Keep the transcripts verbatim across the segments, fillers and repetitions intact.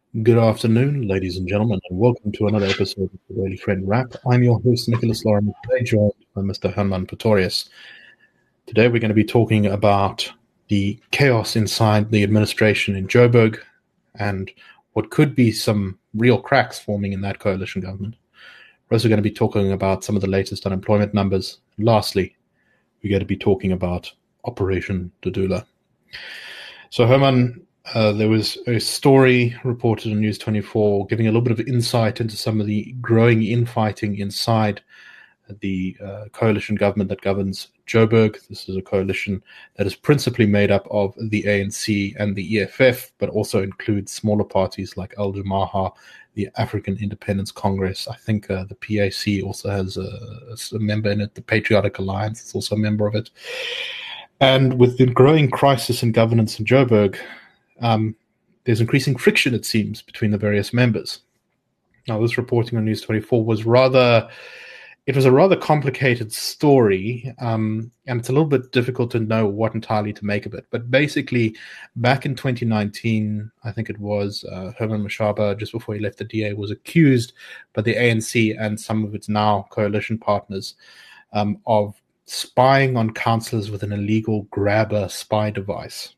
Good afternoon, ladies and gentlemen, and welcome to another episode of the Daily Friend Wrap. I'm your host, Nicholas Lauren, today joined by Mister Herman Pretorius. Today we're going to be talking about the chaos inside the administration in Joburg and what could be some real cracks forming in that coalition government. We're also going to be talking about some of the latest unemployment numbers. And lastly, we're going to be talking about Operation Dudula. So, Herman, Uh, there was a story reported on News twenty-four giving a little bit of insight into some of the growing infighting inside the uh, coalition government that governs Joburg. This is a coalition that is principally made up of the A N C and the E F F, but also includes smaller parties like Al Jamaah, the African Independence Congress. I think uh, the P A C also has a, a member in it. The Patriotic Alliance is also a member of it. And with the growing crisis in governance in Joburg, Um, there's increasing friction, it seems, between the various members. Now, this reporting on News twenty-four was rather, it was a rather complicated story, um, and it's a little bit difficult to know what entirely to make of it. But basically, back in twenty nineteen, I think it was, uh, Herman Mashaba, just before he left the D A, was accused by the A N C and some of its now coalition partners um, of spying on councillors with an illegal grabber spy device.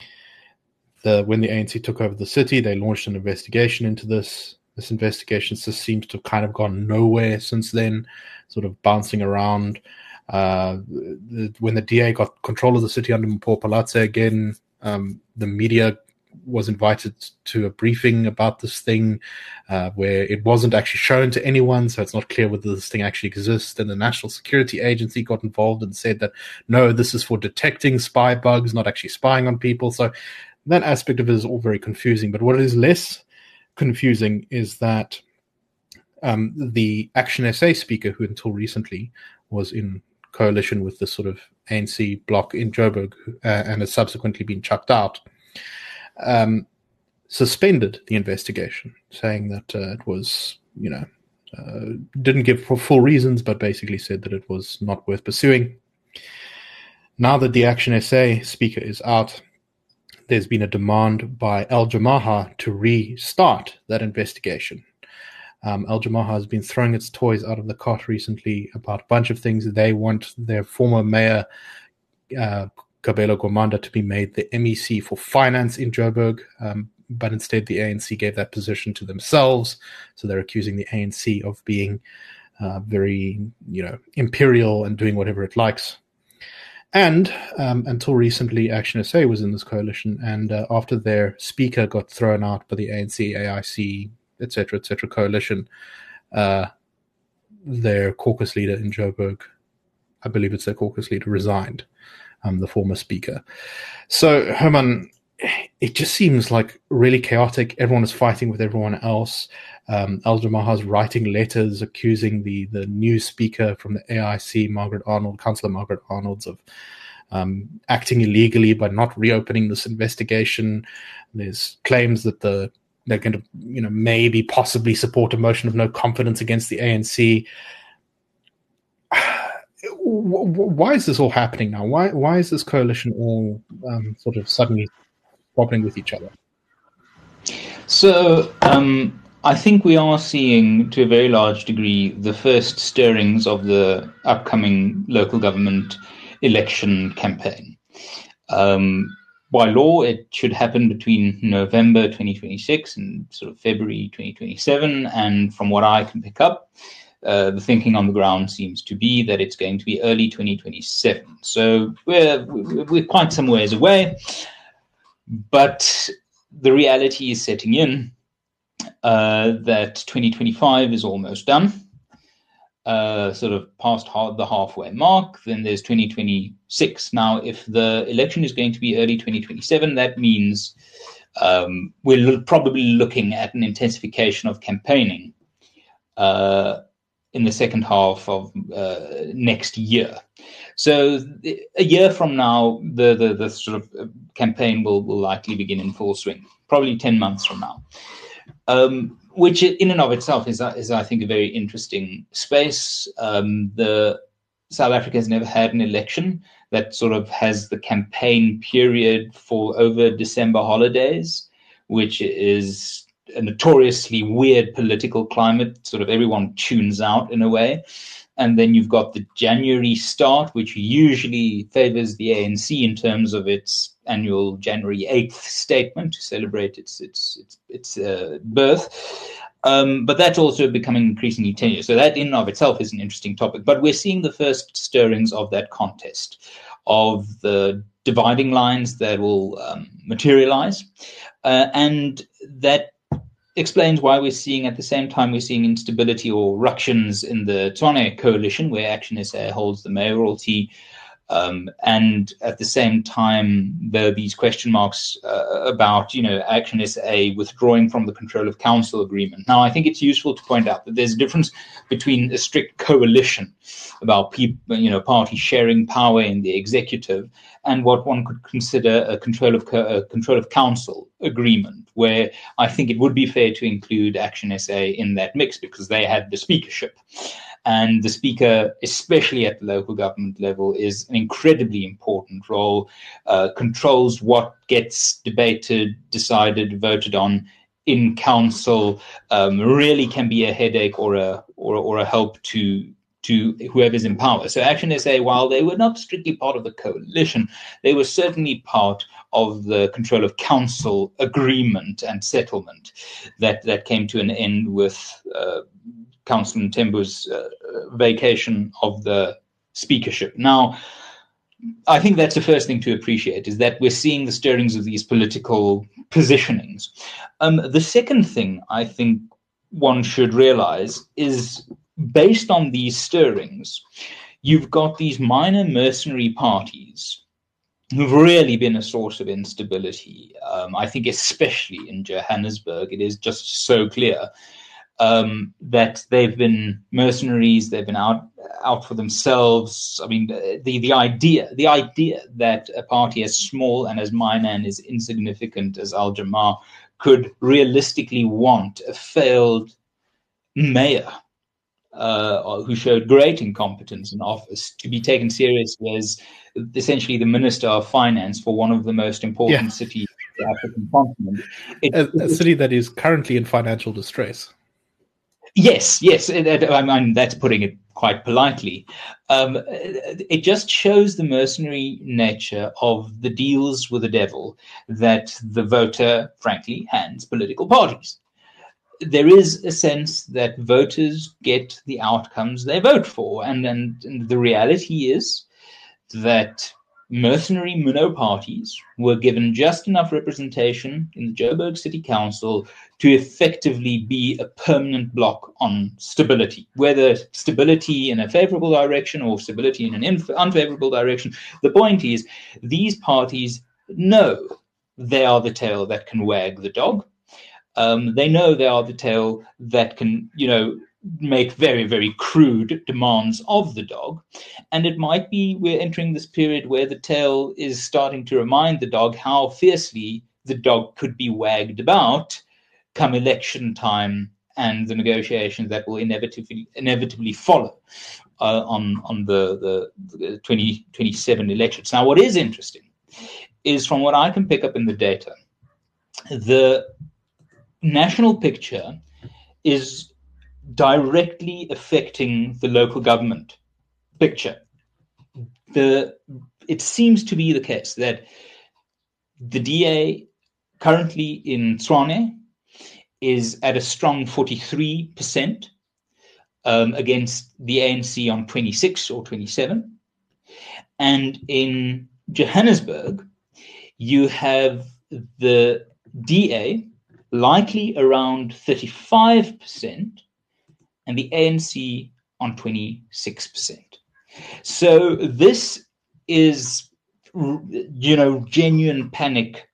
The, when the A N C took over the city, they launched an investigation into this. This investigation just seems to have kind of gone nowhere since then, sort of bouncing around. Uh, the, when the D A got control of the city under Mpho Phalatse again, um, the media was invited to a briefing about this thing uh, where it wasn't actually shown to anyone, so it's not clear whether this thing actually exists. And the National Security Agency got involved and said that, no, this is for detecting spy bugs, not actually spying on people. So that aspect of it is all very confusing. But what is less confusing is that um, the Action S A speaker, who until recently was in coalition with the sort of A N C bloc in Joburg uh, and has subsequently been chucked out, um, suspended the investigation, saying that uh, it was, you know, uh, didn't give for full reasons, but basically said that it was not worth pursuing. Now that the Action S A speaker is out, there's been a demand by Al Jamaah to restart that investigation. Um, Al Jamaah has been throwing its toys out of the cart recently about a bunch of things. They want their former mayor, uh, Kabelo Gwamanda, to be made the M E C for finance in Joburg, um, but instead the A N C gave that position to themselves. So they're accusing the A N C of being uh, very, you know, imperial and doing whatever it likes. And um, until recently, Action S A was in this coalition, and uh, after their speaker got thrown out by the A N C, A I C, et cetera, et cetera coalition, uh, their caucus leader in Joburg, I believe it's their caucus leader, resigned, um, the former speaker. So, Herman, it just seems like really chaotic. Everyone is fighting with everyone else. Um, Al Jamaah is writing letters accusing the, the new speaker from the A I C, Margaret Arnold, Councillor Margaret Arnold, of um, acting illegally by not reopening this investigation. There's claims that the they're going to, you know, maybe possibly support a motion of no confidence against the A N C. Why is this all happening now? Why why is this coalition all um, sort of suddenly squabbling with each other? So um, I think we are seeing, to a very large degree, the first stirrings of the upcoming local government election campaign. Um, by law, it should happen between November twenty twenty-six and sort of February twenty twenty-seven. And from what I can pick up, uh, the thinking on the ground seems to be that it's going to be early twenty twenty-seven. So we're, we're quite some ways away. But the reality is setting in uh, that twenty twenty-five is almost done, uh, sort of past half, the halfway mark. Then there's twenty twenty-six. Now, if the election is going to be early twenty twenty-seven, that means um, we're lo- probably looking at an intensification of campaigning uh, in the second half of uh, next year. So a year from now, the, the, the sort of campaign will, will likely begin in full swing, probably ten months from now, um, which in and of itself is, is, I think, a very interesting space. Um, the South Africa has never had an election that sort of has the campaign period fall over December holidays, which is a notoriously weird political climate. Sort of everyone tunes out in a way. And then you've got the January start, which usually favors the A N C in terms of its annual January eighth statement to celebrate its its its, its uh, birth. Um, but that's also becoming increasingly tenuous. So that in and of itself is an interesting topic. But we're seeing the first stirrings of that contest, of the dividing lines that will um, materialize. Uh, and that explains why we're seeing, at the same time, we're seeing instability or ructions in the Tshwane coalition, where Action S A holds the mayoralty. Um, and at the same time, there are these question marks uh, about, you know, Action S A withdrawing from the Control of Council agreement. Now, I think it's useful to point out that there's a difference between a strict coalition about people, you know, parties sharing power in the executive, and what one could consider a control of a control of council agreement, where I think it would be fair to include Action S A in that mix because they had the speakership. And the speaker, especially at the local government level, is an incredibly important role, uh, controls what gets debated, decided, voted on in council, um, really can be a headache or a or, or a help to to whoever's in power. So Action S A, while they were not strictly part of the coalition, they were certainly part of the Control of Council agreement and settlement that, that came to an end with uh, Councilman Tembu's uh, vacation of the speakership. Now, I think that's the first thing to appreciate, is that we're seeing the stirrings of these political positionings. Um, the second thing I think one should realize is, based on these stirrings, you've got these minor mercenary parties who've really been a source of instability. Um, I think especially in Johannesburg, it is just so clear Um, that they've been mercenaries, they've been out out for themselves. I mean, the the idea the idea that a party as small and as minor and as insignificant as Al Jama could realistically want a failed mayor uh, who showed great incompetence in office to be taken seriously as essentially the Minister of Finance for one of the most important yeah. cities of the African continent. It, a, a city that is currently in financial distress. Yes, yes, it, it, I mean, that's putting it quite politely. Um, it just shows the mercenary nature of the deals with the devil that the voter, frankly, hands political parties. There is a sense that voters get the outcomes they vote for, and, and, and the reality is that mercenary minnow parties were given just enough representation in the Joburg City Council to effectively be a permanent block on stability, whether stability in a favorable direction or stability in an inf- unfavorable direction. The point is, these parties know they are the tail that can wag the dog. Um, they know they are the tail that can, you know, make very, very crude demands of the dog. And it might be we're entering this period where the tail is starting to remind the dog how fiercely the dog could be wagged about come election time and the negotiations that will inevitably inevitably follow uh, on, on the, the, the twenty twenty-seven elections. Now, what is interesting is, from what I can pick up in the data, the national picture is directly affecting the local government picture. The it seems to be the case that the D A currently in Tshwane is at a strong forty-three percent um, against the A N C on twenty-six or twenty-seven. And in Johannesburg, you have the D A likely around thirty-five percent and the A N C on twenty-six percent. So this is, you know, genuine panic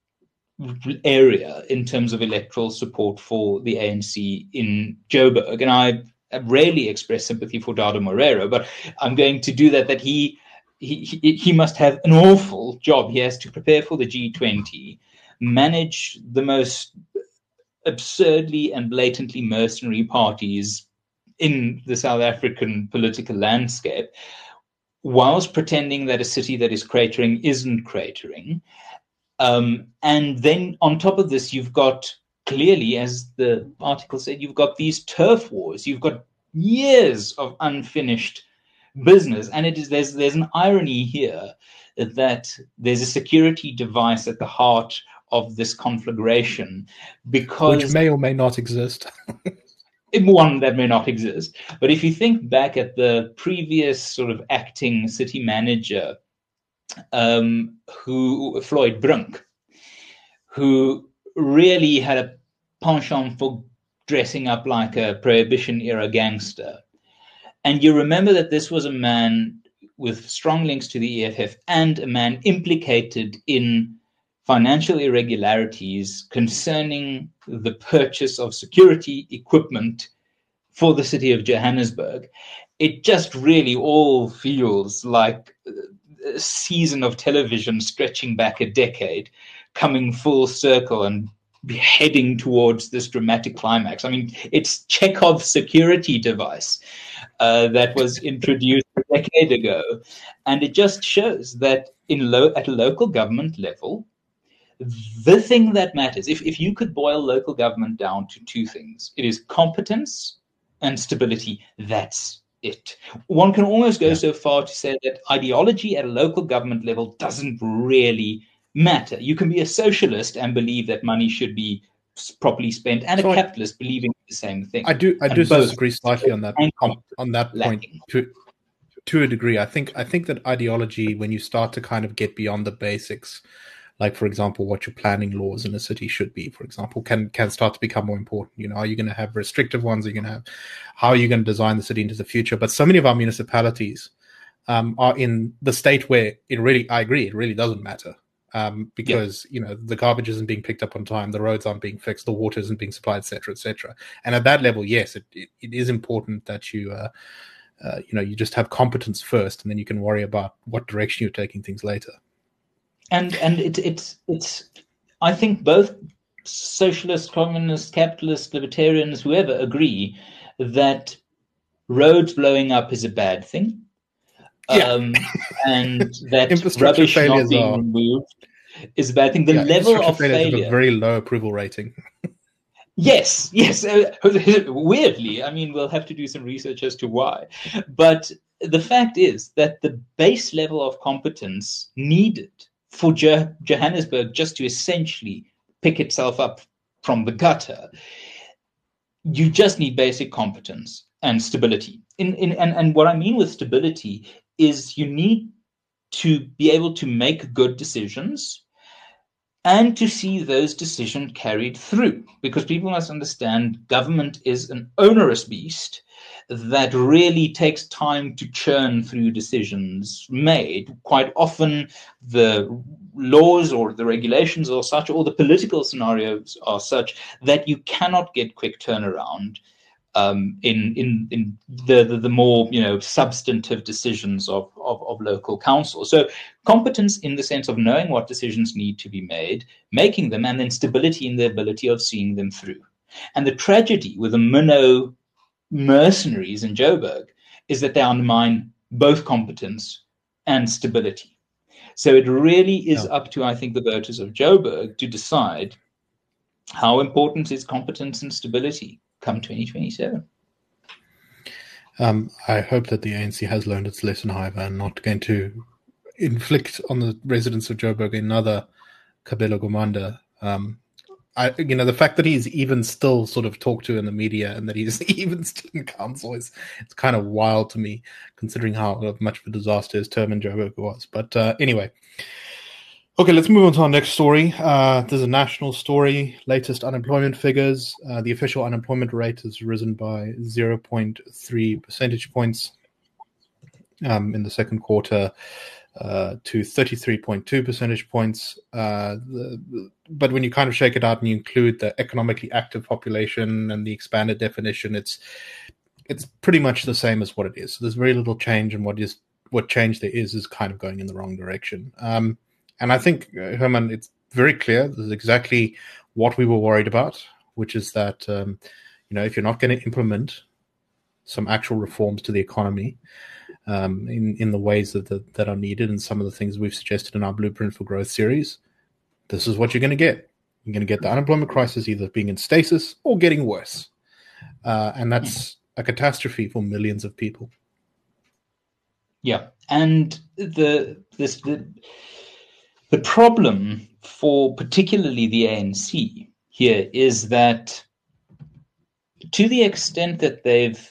area in terms of electoral support for the A N C in Joburg. And I rarely express sympathy for Dado Moreira, but I'm going to do that, that he, he, he must have an awful job. He has to prepare for the G twenty, manage the most absurdly and blatantly mercenary parties in the South African political landscape, whilst pretending that a city that is cratering isn't cratering. Um, and then on top of this, you've got clearly, as the article said, you've got these turf wars. You've got years of unfinished business, and it is there's there's an irony here that there's a security device at the heart of this conflagration, because which may or may not exist. One that may not exist. But if you think back at the previous sort of acting city manager, um, who Floyd Brink, who really had a penchant for dressing up like a Prohibition-era gangster. And you remember that this was a man with strong links to the E F F and a man implicated in financial irregularities concerning the purchase of security equipment for the city of Johannesburg. It just really all feels like a season of television stretching back a decade, coming full circle and heading towards this dramatic climax. I mean, it's Chekhov's security device uh, that was introduced a decade ago. And it just shows that in lo- at a local government level, the thing that matters, if, if you could boil local government down to two things, it is competence and stability. That's it. One can almost go yeah. so far to say that ideology at a local government level doesn't really matter. You can be a socialist and believe that money should be properly spent, and so a capitalist I, believing the same thing. I do I do disagree slightly on that on, on that point to to a degree. I think I think that ideology, when you start to kind of get beyond the basics, like, for example, what your planning laws in a city should be, for example, can can start to become more important. You know, are you going to have restrictive ones? Are you going to have, how are you going to design the city into the future? But so many of our municipalities um, are in the state where it really, I agree, it really doesn't matter. Um, because, yeah. you know, the garbage isn't being picked up on time, the roads aren't being fixed, the water isn't being supplied, et cetera, et cetera. And at that level, yes, it, it, it is important that you, uh, uh, you know, you just have competence first, and then you can worry about what direction you're taking things later. And and it, it's it's I think both socialists, communists, capitalists, libertarians, whoever agree that roads blowing up is a bad thing. Yeah. Um, and that rubbish not being are, removed is a bad thing. The yeah, level of failure have a very low approval rating. yes, yes. Uh, weirdly, I mean, we'll have to do some research as to why. But the fact is that the base level of competence needed for Jo- Johannesburg just to essentially pick itself up from the gutter, you just need basic competence and stability. In, in and, and what I mean with stability is you need to be able to make good decisions and to see those decisions carried through, because people must understand government is an onerous beast that really takes time to churn through decisions made. Quite often the laws or the regulations are such, or the political scenarios are such, that you cannot get quick turnaround Um, in in in the, the the more you know substantive decisions of, of of local council. So competence in the sense of knowing what decisions need to be made, making them, and then stability in the ability of seeing them through. And the tragedy with the minnow mercenaries in Joburg is that they undermine both competence and stability. So it really is yeah. up to, I think, the voters of Joburg to decide how important is competence and stability come twenty twenty-seven. Um, I hope that the A N C has learned its lesson, however, and not going to inflict on the residents of Joburg another Kabelo Gumanda. Um, I, you know, the fact that he's even still sort of talked to in the media and that he's even still in council is it's kind of wild to me, considering how much of a disaster his term in Joburg was. But uh, anyway. Okay, let's move on to our next story. Uh, there's a national story, latest unemployment figures. Uh, the official unemployment rate has risen by zero point three percentage points um, in the second quarter uh, to thirty-three point two percentage points. Uh, the, but when you kind of shake it out and you include the economically active population and the expanded definition, it's it's pretty much the same as what it is. So there's very little change, and what is what change there is is kind of going in the wrong direction. Um, And I think, uh, Herman, it's very clear. This is exactly what we were worried about, which is that, um, you know, if you're not going to implement some actual reforms to the economy um, in, in the ways that, that, that are needed, and some of the things we've suggested in our Blueprint for Growth series, this is what you're going to get. You're going to get the unemployment crisis either being in stasis or getting worse. Uh, and that's a catastrophe for millions of people. Yeah. And the this the, the problem for particularly the A N C here is that to the extent that they've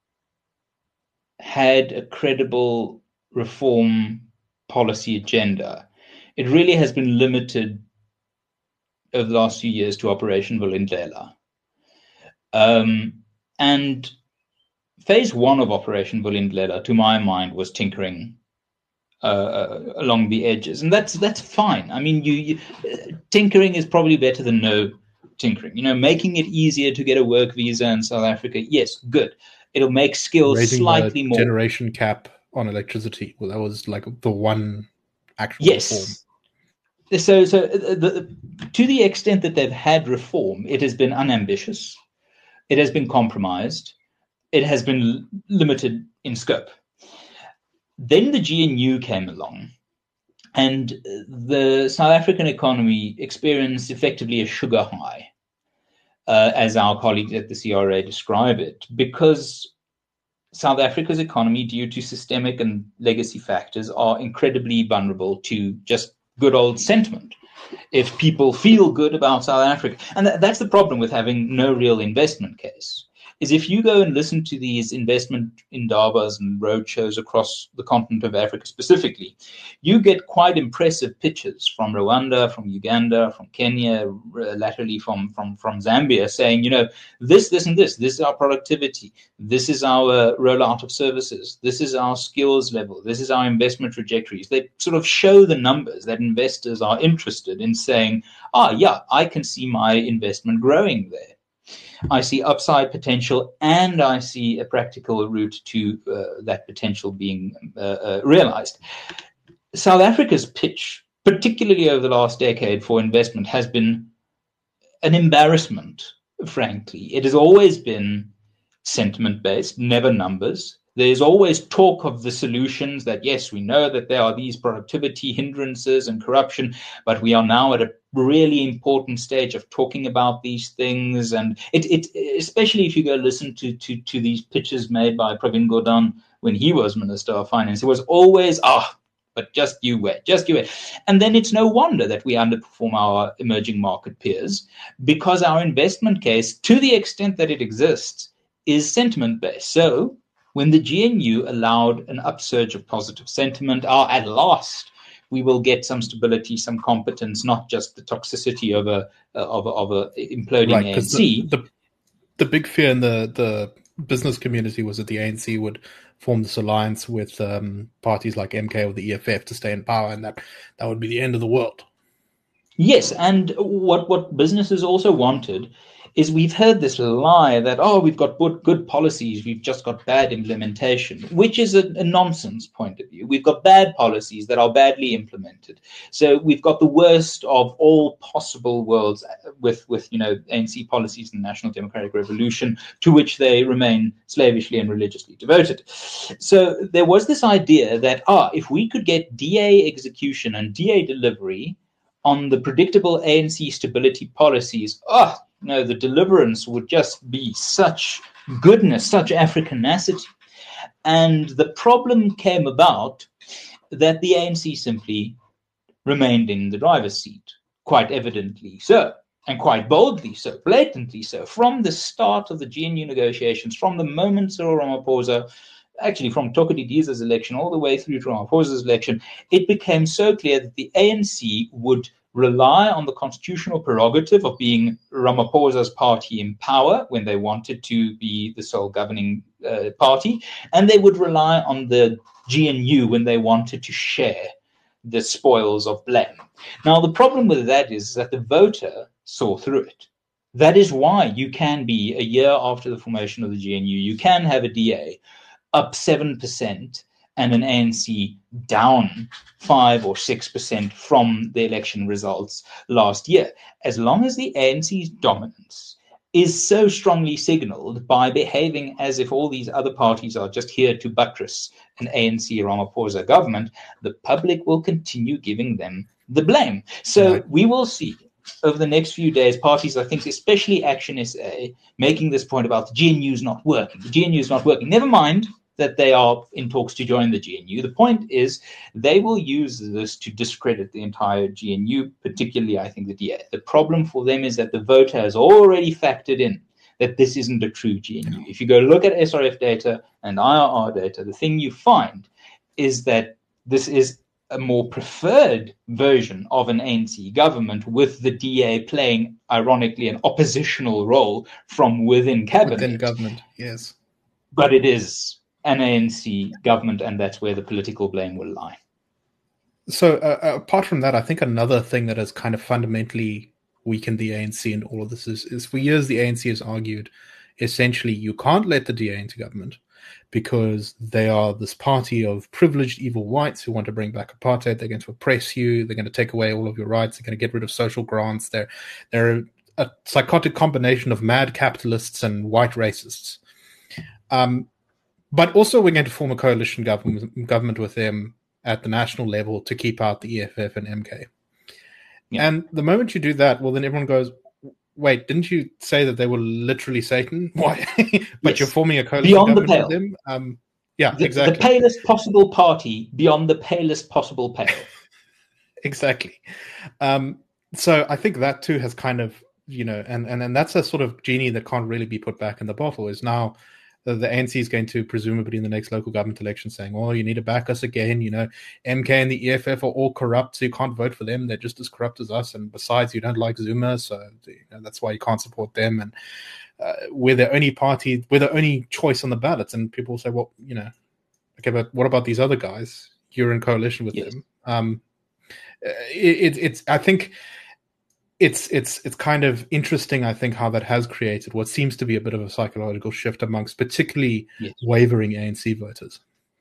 had a credible reform policy agenda, it really has been limited over the last few years to Operation Vulindlela. Um, and phase one of Operation Vulindlela, to my mind, was tinkering uh, along the edges. And that's that's fine. I mean, you, you tinkering is probably better than no tinkering. You know, making it easier to get a work visa in South Africa, yes, good. It'll make skills Raising slightly the more. Generation cap on electricity. Well, that was like the one actual yes. reform. So, so the, to the extent that they've had reform, it has been unambitious, it has been compromised, it has been limited in scope. Then the G N U came along, and the South African economy experienced effectively a sugar high, uh, as our colleagues at the C R A describe it, because South Africa's economy, due to systemic and legacy factors, are incredibly vulnerable to just good old sentiment. If people feel good about South Africa, and th- that's the problem with having no real investment case, is if you go and listen to these investment indabas and roadshows across the continent of Africa specifically, you get quite impressive pitches from Rwanda, from Uganda, from Kenya, uh, latterly from, from, from Zambia, saying, you know, this, this, and this, this is our productivity, this is our rollout of services, this is our skills level, this is our investment trajectories. They sort of show the numbers that investors are interested in saying, ah, yeah, I can see my investment growing there. I see upside potential, and I see a practical route to uh, that potential being uh, uh, realized. South Africa's pitch, particularly over the last decade for investment, has been an embarrassment, frankly. It has always been sentiment-based, never numbers. There's always talk of the solutions that, yes, we know that there are these productivity hindrances and corruption, but we are now at a really important stage of talking about these things. And it, it especially if you go listen to, to, to these pitches made by Pravin Gordhan when he was Minister of Finance, it was always, ah, oh, but just you wait, just you wait. And then it's no wonder that we underperform our emerging market peers, because our investment case, to the extent that it exists, is sentiment-based. So when the G N U allowed an upsurge of positive sentiment, ah, at last we will get some stability, some competence, not just the toxicity of a of a, of a imploding right, A N C. The, the, the big fear in the, the business community was that the A N C would form this alliance with um, parties like M K or the E F F to stay in power, and that, that would be the end of the world. Yes, and what, what businesses also wanted is we've heard this lie that, oh, we've got good, good policies, we've just got bad implementation, which is a, a nonsense point of view. We've got bad policies that are badly implemented. So we've got the worst of all possible worlds with, with you know, A N C policies in the National Democratic Revolution, to which they remain slavishly and religiously devoted. So there was this idea that, ah, if we could get D A execution and D A delivery on the predictable A N C stability policies, oh, no, the deliverance would just be such goodness, such Africanacity. And the problem came about that the A N C simply remained in the driver's seat, quite evidently so, and quite boldly so, blatantly so. From the start of the G N U negotiations, from the moment Cyril Ramaphosa, actually from Tokodidiza's election all the way through to Ramaphosa's election, it became so clear that the A N C would rely on the constitutional prerogative of being Ramaphosa's party in power when they wanted to be the sole governing uh, party, and they would rely on the G N U when they wanted to share the spoils of blame. Now, the problem with that is that the voter saw through it. That is why you can be, a year after the formation of the G N U, you can have a D A up seven percent and an A N C down five or six percent from the election results last year. As long as the A N C's dominance is so strongly signaled by behaving as if all these other parties are just here to buttress an A N C Ramaphosa government, the public will continue giving them the blame. So right. we will see over the next few days, parties, I think, especially Action S A, making this point about the G N U is not working. The G N U is not working. Never mind that they are in talks to join the G N U. The point is they will use this to discredit the entire G N U, particularly, I think, the D A. The problem for them is that the voter has already factored in that this isn't a true G N U. If you go look at S R F data and I R R data, the thing you find is that this is a more preferred version of an A N C government, with the D A playing, ironically, an oppositional role from within cabinet. Within government, yes. But it is an A N C government, and that's where the political blame will lie. So uh, apart from that, I think another thing that has kind of fundamentally weakened the A N C in all of this is, is for years the A N C has argued essentially you can't let the D A into government because they are this party of privileged evil whites who want to bring back apartheid. They're going to oppress you. They're going to take away all of your rights. They're going to get rid of social grants. They're, they're a psychotic combination of mad capitalists and white racists. Um, but also we're going to form a coalition government, government with them at the national level to keep out the E F F and M K. Yeah. And the moment you do that, well, then everyone goes, wait, didn't you say that they were literally Satan? Why? But yes. You're forming a coalition beyond government the pale. with them? Um, yeah, the, exactly. The palest possible party beyond the palest possible pale. Exactly. Um, so I think that too has kind of, you know, and, and, and that's a sort of genie that can't really be put back in the bottle, is now the, the A N C is going to presumably in the next local government election saying, oh, you need to back us again. You know, M K and the E F F are all corrupt, so you can't vote for them. They're just as corrupt as us. And besides, you don't like Zuma, so you know, that's why you can't support them. And uh, we're the only party, we're the only choice on the ballots. And people say, well, you know, okay, but what about these other guys? You're in coalition with yes. them. Um, it, it, it's, I think, It's it's it's kind of interesting, I think, how that has created what seems to be a bit of a psychological shift amongst particularly yes. wavering A N C voters.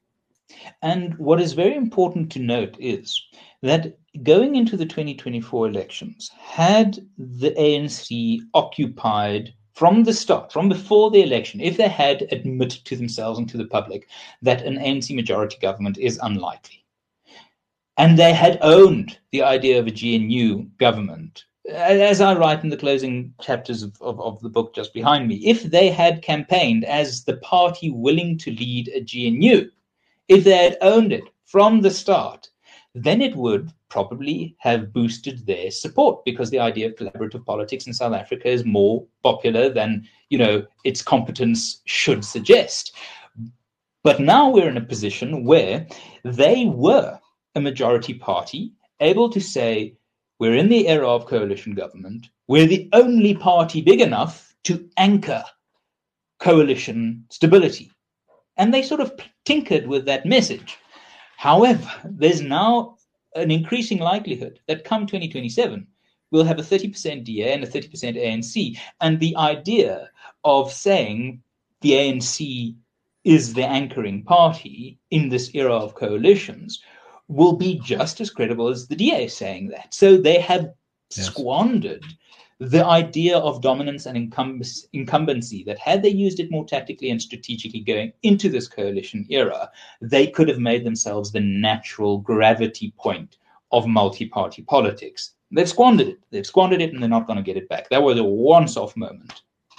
And what is very important to note is that going into the twenty twenty-four elections, had the A N C occupied from the start, from before the election, if they had admitted to themselves and to the public that an A N C majority government is unlikely, and they had owned the idea of a G N U government, as I write in the closing chapters of, of, of the book just behind me, if they had campaigned as the party willing to lead a G N U, if they had owned it from the start, then it would probably have boosted their support, because the idea of collaborative politics in South Africa is more popular than, you know, its competence should suggest. But now we're in a position where they were a majority party, able to say, we're in the era of coalition government. We're the only party big enough to anchor coalition stability. And they sort of tinkered with that message. However, there's now an increasing likelihood that come twenty twenty-seven, we'll have a thirty percent D A and a thirty percent A N C. And the idea of saying the A N C is the anchoring party in this era of coalitions will be just as credible as the D A saying that. So they have yes. squandered the idea of dominance and incumb- incumbency, that had they used it more tactically and strategically going into this coalition era, they could have made themselves the natural gravity point of multi-party politics. They've squandered it. They've squandered it, and they're not going to get it back. That was a once-off moment.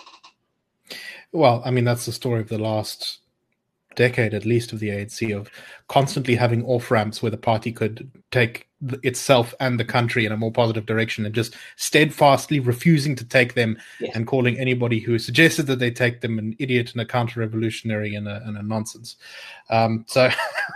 Well, I mean, that's the story of the last decade, at least, of the A N C, of constantly having off-ramps where the party could take itself and the country in a more positive direction, and just steadfastly refusing to take them yes. and calling anybody who suggested that they take them an idiot and a counter-revolutionary and a, and a nonsense. Um, so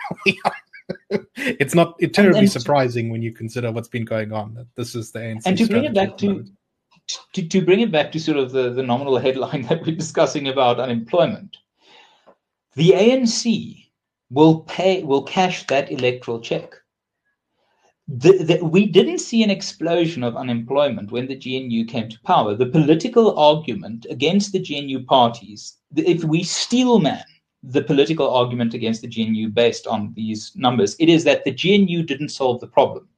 it's not it's terribly and, and surprising when you consider what's been going on, that this is the A N C. And to bring it back to, to to bring it back to sort of the, the nominal headline that we're discussing about unemployment, the A N C will pay, will cash that electoral check. The, the, we didn't see an explosion of unemployment when the G N U came to power. The political argument against the G N U parties, if we steelman the political argument against the G N U based on these numbers, it is that the G N U didn't solve the problem,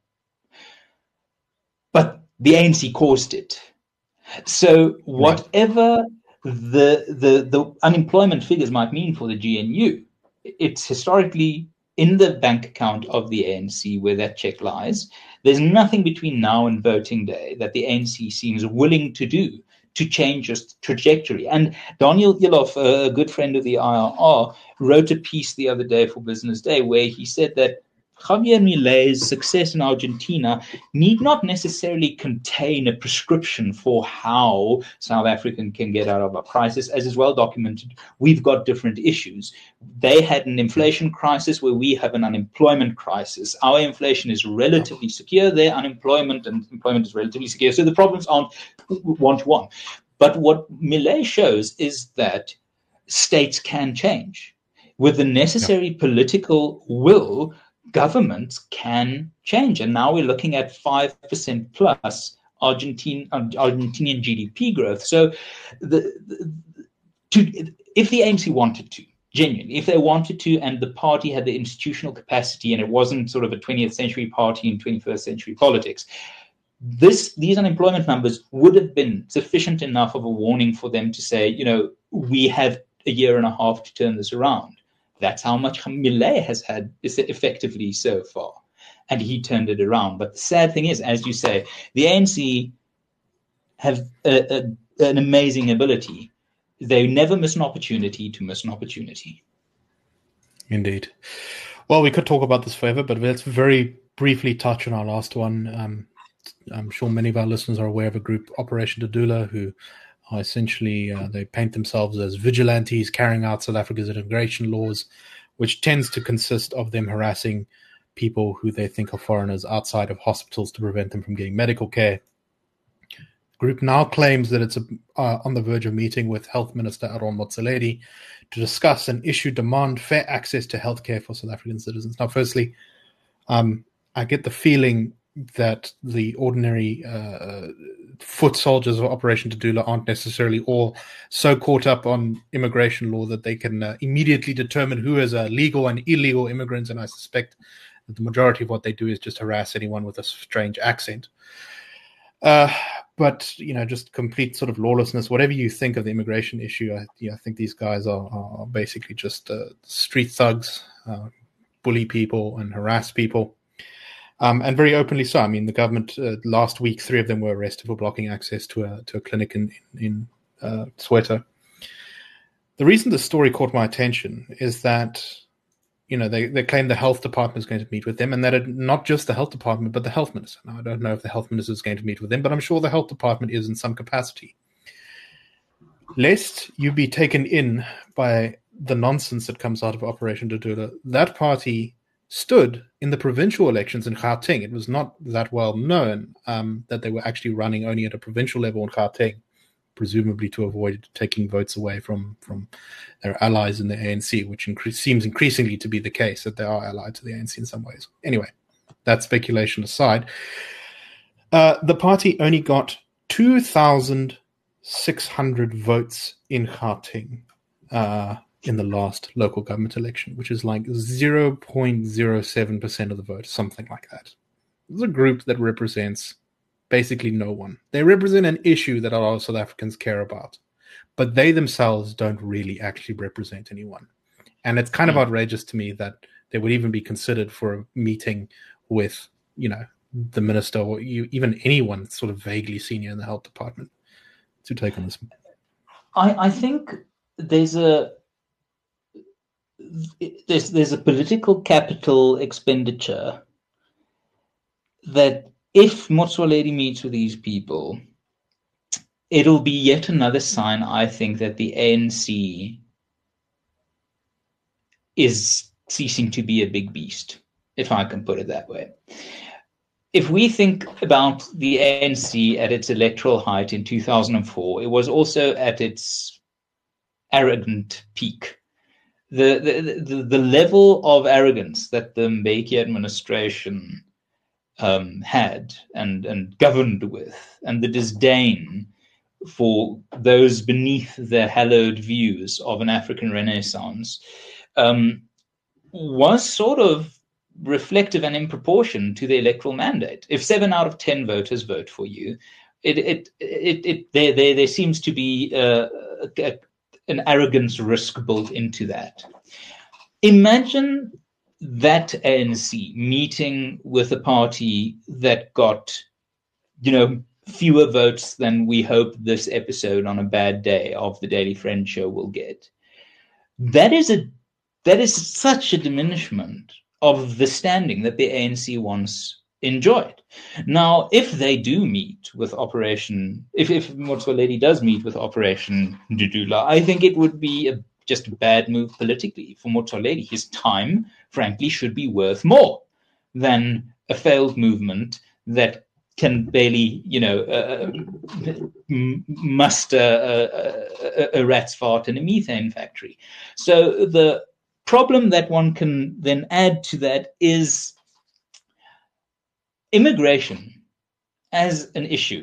but the A N C caused it. So whatever right. the, the the unemployment figures might mean for the G N U, it's historically in the bank account of the A N C where that check lies. There's nothing between now and voting day that the A N C seems willing to do to change its trajectory. And Daniel Eloff, a good friend of the I R R, wrote a piece the other day for Business Day where he said that Javier Milei's success in Argentina need not necessarily contain a prescription for how South Africa can get out of a crisis. As is well documented, we've got different issues. They had an inflation crisis where we have an unemployment crisis. Our inflation is relatively secure. Their unemployment and employment is relatively secure. So the problems aren't one-to-one. But what Milei shows is that states can change. With the necessary yeah. political will, governments can change. And now we're looking at five percent plus Argentine, Argentinian G D P growth. So the, the, to, if the A N C wanted to, genuinely, if they wanted to, and the party had the institutional capacity and it wasn't sort of a twentieth century party in twenty-first century politics, this these unemployment numbers would have been sufficient enough of a warning for them to say, you know, we have a year and a half to turn this around. That's how much Milei has had effectively so far. And he turned it around. But the sad thing is, as you say, the A N C have a, a, an amazing ability. They never miss an opportunity to miss an opportunity. Indeed. Well, we could talk about this forever, but let's very briefly touch on our last one. Um, I'm sure many of our listeners are aware of a group, Operation Dudula, who are essentially, uh, they paint themselves as vigilantes carrying out South Africa's immigration laws, which tends to consist of them harassing people who they think are foreigners outside of hospitals to prevent them from getting medical care. The group now claims that it's a, uh, on the verge of meeting with Health Minister Aaron Motsoaledi to discuss and issue demand fair access to healthcare for South African citizens. Now, firstly, um, I get the feeling that the ordinary uh, foot soldiers of Operation Dudula aren't necessarily all so caught up on immigration law that they can uh, immediately determine who is a legal and illegal immigrant, and I suspect that the majority of what they do is just harass anyone with a strange accent. Uh, but, you know, just complete sort of lawlessness, whatever you think of the immigration issue, I, yeah, I think these guys are, are basically just uh, street thugs, uh, bully people and harass people. Um, and very openly so. I mean, the government, uh, last week, three of them were arrested for blocking access to a to a clinic in, in, in uh, Soweto. The reason this story caught my attention is that, you know, they, they claim the health department is going to meet with them, and that it, not just the health department, but the health minister. Now, I don't know if the health minister is going to meet with them, but I'm sure the health department is in some capacity. Lest you be taken in by the nonsense that comes out of Operation Dudula, that party stood in the provincial elections in Gauteng. It was not that well known um, that they were actually running only at a provincial level in Gauteng, presumably to avoid taking votes away from, from their allies in the A N C, which incre- seems increasingly to be the case, that they are allied to the A N C in some ways. Anyway, that speculation aside, uh, the party only got two thousand six hundred votes in Gauteng uh, in the last local government election, which is like zero point zero seven percent of the vote, something like that. It's a group that represents basically no one. They represent an issue that a lot of South Africans care about, but they themselves don't really actually represent anyone. And it's kind mm. of outrageous to me that they would even be considered for a meeting with, you know, the minister or you, even anyone sort of vaguely senior in the health department to take on this. I, I think there's a there's there's a political capital expenditure that if Motsoaledi meets with these people, it'll be yet another sign, I think, that the A N C is ceasing to be a big beast, if I can put it that way. If we think about the A N C at its electoral height in two thousand four, it was also at its arrogant peak. The, the, the, the level of arrogance that the Mbeki administration um, had and, and governed with, and the disdain for those beneath their hallowed views of an African Renaissance, um, was sort of reflective and in proportion to the electoral mandate. If seven out of ten voters vote for you, it it it, it there, there there seems to be uh, a, an arrogance risk built into that. Imagine that A N C meeting with a party that got, you know, fewer votes than we hope this episode on a bad day of the Daily Friend show will get. That is a that is such a diminishment of the standing that the A N C once enjoyed. Now, if they do meet with Operation, if, if Motsoaledi does meet with Operation Ndudula, I think it would be a, just a bad move politically for Motsoaledi. His time, frankly, should be worth more than a failed movement that can barely, you know, uh, m- muster a, a, a rat's fart in a methane factory. So the problem that one can then add to that is immigration as an issue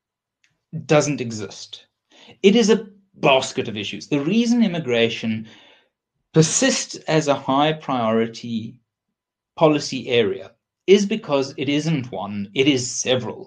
doesn't exist. It is a basket of issues. The reason immigration persists as a high priority policy area is because it isn't one, it is several.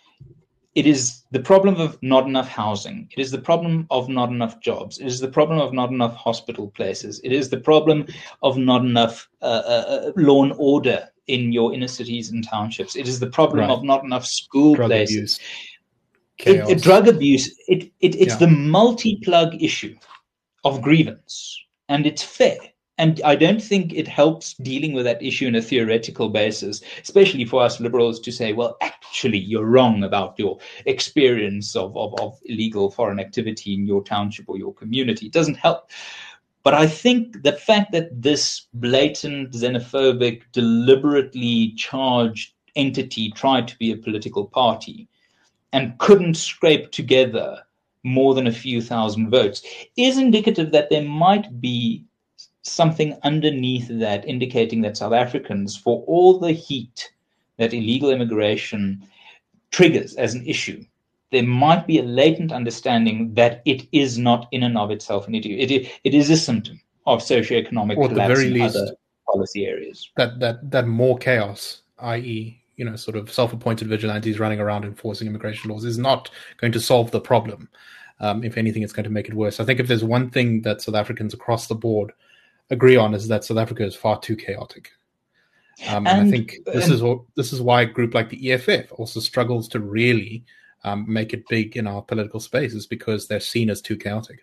It is the problem of not enough housing. It is the problem of not enough jobs. It is the problem of not enough hospital places. It is the problem of not enough uh, uh, law and order in your inner cities and townships. It is the problem right. of not enough school drug places. Abuse. It, it, drug abuse. It, it, it's yeah. the multi-plug issue of grievance, and it's fair. And I don't think it helps dealing with that issue on a theoretical basis, especially for us liberals to say, well, actually, you're wrong about your experience of, of, of illegal foreign activity in your township or your community. It doesn't help. But I think the fact that this blatant, xenophobic, deliberately charged entity tried to be a political party and couldn't scrape together more than a few thousand votes is indicative that there might be something underneath that indicating that South Africans, for all the heat that illegal immigration triggers as an issue, there might be a latent understanding that it is not in and of itself an issue. It, it, it is a symptom of socioeconomic or at collapse the very in least, other policy areas. That, that, that more chaos, that is, you know, sort of self-appointed vigilantes running around enforcing immigration laws is not going to solve the problem. Um, if anything, it's going to make it worse. I think if there's one thing that South Africans across the board agree on is that South Africa is far too chaotic. Um, and, and I think this and, is what, this is why a group like the E F F also struggles to really um, make it big in our political spaces, because they're seen as too chaotic.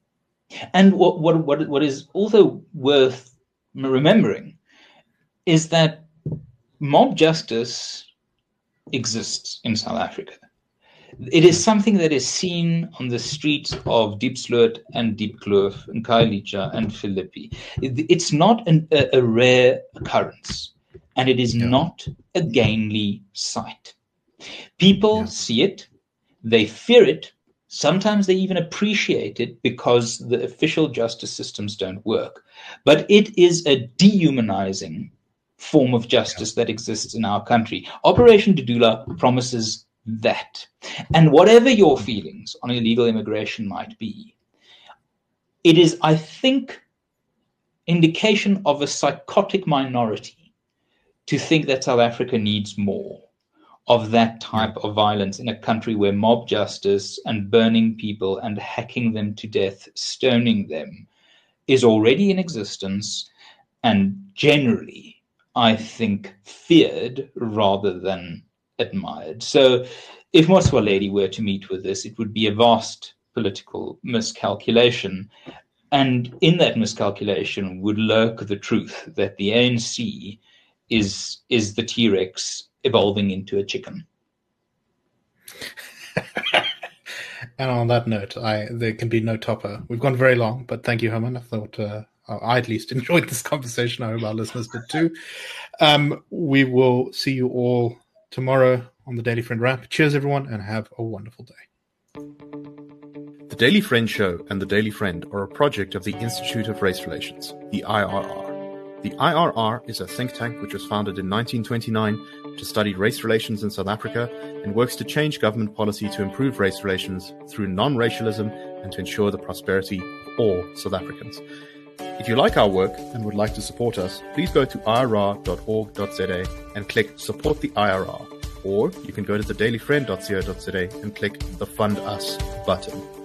And what what what what is also worth remembering is that mob justice exists in South Africa. It is something that is seen on the streets of Diepsloot and Diepkloof and Khayelitsha and Philippi. It, it's not an, a, a rare occurrence, and it is yeah. not a gainly sight. People yeah. see it, they fear it, sometimes they even appreciate it because the official justice systems don't work. But it is a dehumanizing form of justice yeah. that exists in our country. Operation Ndudula promises that. And whatever your feelings on illegal immigration might be, it is, I think, indication of a psychotic minority to think that South Africa needs more of that type of violence in a country where mob justice and burning people and hacking them to death, stoning them, is already in existence and generally, I think, feared rather than admired. So if Motsoaledi were to meet with this, it would be a vast political miscalculation. And in that miscalculation would lurk the truth that the A N C is, is the T-Rex evolving into a chicken. And on that note, I there can be no topper. We've gone very long, but thank you, Herman. I thought uh, I at least enjoyed this conversation. I hope our listeners did too. Um, we will see you all tomorrow on the Daily Friend Wrap. Cheers, everyone, and have a wonderful day. The Daily Friend Show and the Daily Friend are a project of the Institute of Race Relations, the I R R. The I R R is a think tank which was founded in nineteen twenty-nine to study race relations in South Africa and works to change government policy to improve race relations through non-racialism and to ensure the prosperity of all South Africans. If you like our work and would like to support us, please go to I R R dot org dot Z A and click Support the I R R. Or you can go to the daily friend dot co dot za and click the Fund Us button.